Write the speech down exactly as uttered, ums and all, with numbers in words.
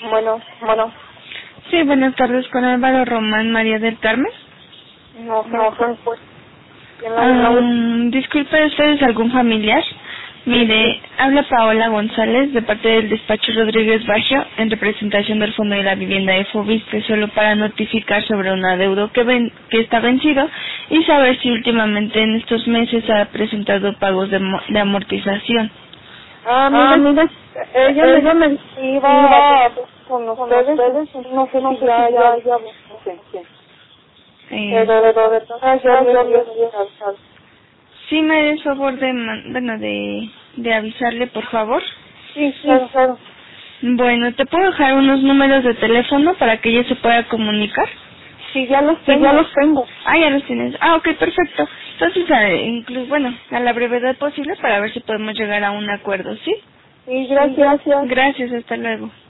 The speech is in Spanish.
Bueno, bueno. Sí, buenas tardes, con Álvaro Román María del Carmen. No, no, no, pues. Um, disculpe, ¿usted es algún familiar? Mire, habla Paola González de parte del despacho Rodríguez Baggio en representación del Fondo de la Vivienda de Foviste, solo para notificar sobre un adeudo que, ven, que está vencido y saber si últimamente en estos meses ha presentado pagos de, mo- de amortización. Ah, mira, ah, mira ella, ella me iba con ustedes, no sé si ya, ya, ya, no sé, sí. Eh, Pero de, de todas ya, ya, ya, sí, me des favor de, man- bueno, de, de avisarle, por favor. Sí, claro, claro. Bueno, ¿te puedo dejar unos números de teléfono para que ella se pueda comunicar? Sí, ya los tengo. Ya los tengo. Ah, ya los tienes. Ah, ok, perfecto. Entonces, eh, incluso, bueno, a la brevedad posible para ver si podemos llegar a un acuerdo, ¿sí? Sí, gracias. Gracias, hasta luego.